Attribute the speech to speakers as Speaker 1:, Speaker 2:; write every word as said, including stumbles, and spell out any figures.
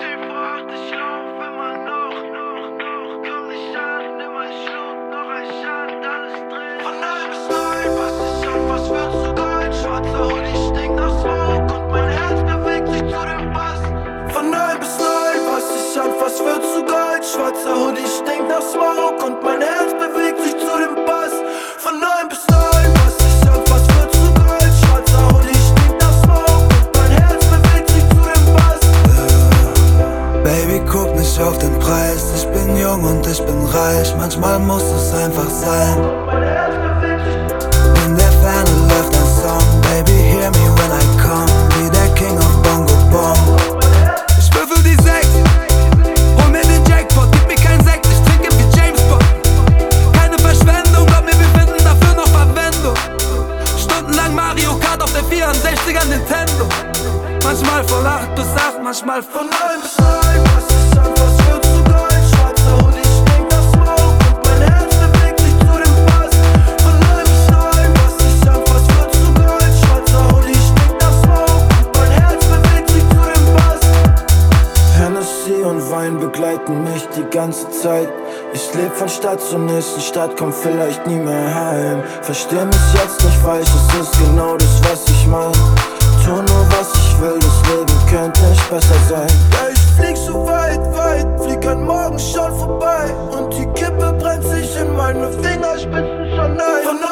Speaker 1: zehn vor acht, ich lauf immer noch, noch, noch. Komm nicht an, nimm ein Schluck, noch ein Shot, alles drin. Von neun bis neun, was ich an, was wird zu Gold? Schwarzer Hoodie stinkt nach Smoke und mein Herz bewegt sich zu dem Bass. Von neun bis neun, was ich an, was wird zu Gold? Schwarzer Hoodie stinkt nach Smoke und mein Herz bewegt sich zu dem Bass. Von neun bis neun, was ich an, was wird zu Gold? Schwarzer Hoodie stinkt nach Smoke und mein Herz bewegt sich zu dem Bass.
Speaker 2: Baby, guck nicht auf den Preis. Ich bin jung und ich bin reich. Manchmal muss es einfach sein. In der Ferne läuft ein Song. Baby, hear me when I come. Wie der King of Bongo Bong. Ich würfel die sechs, hol mir den Jackpot. Gib mir kein Sekt, ich trinke wie James Bond. Keine Verschwendung, glaub mir, wir finden dafür noch Verwendung. Stundenlang Mario Kart auf der vierundsechziger Nintendo. Manchmal von acht bis acht, manchmal von neun bis neun.
Speaker 1: Was ist an, was wird zu Gold? Schwarzer Hoodie stinkt nach Smoke und mein Herz bewegt sich zu dem Bass. Von neun bis neun, was ist an, was wird zu Gold? Schwarzer Hoodie stinkt nach Smoke und mein Herz bewegt sich zu dem Bass.
Speaker 2: Hennessy und Wein begleiten mich die ganze Zeit. Ich leb von Stadt zur nächsten Stadt, komm vielleicht nie mehr heim. Versteh mich jetzt nicht falsch, es ist genau das, was ich mein. Tu nur was ich will, das Leben könnte nicht besser sein.
Speaker 1: Ja, ich flieg so weit, weit, flieg an morgen schon vorbei. Und die Kippe brennt sich in meine Fingerspitzen schon ein.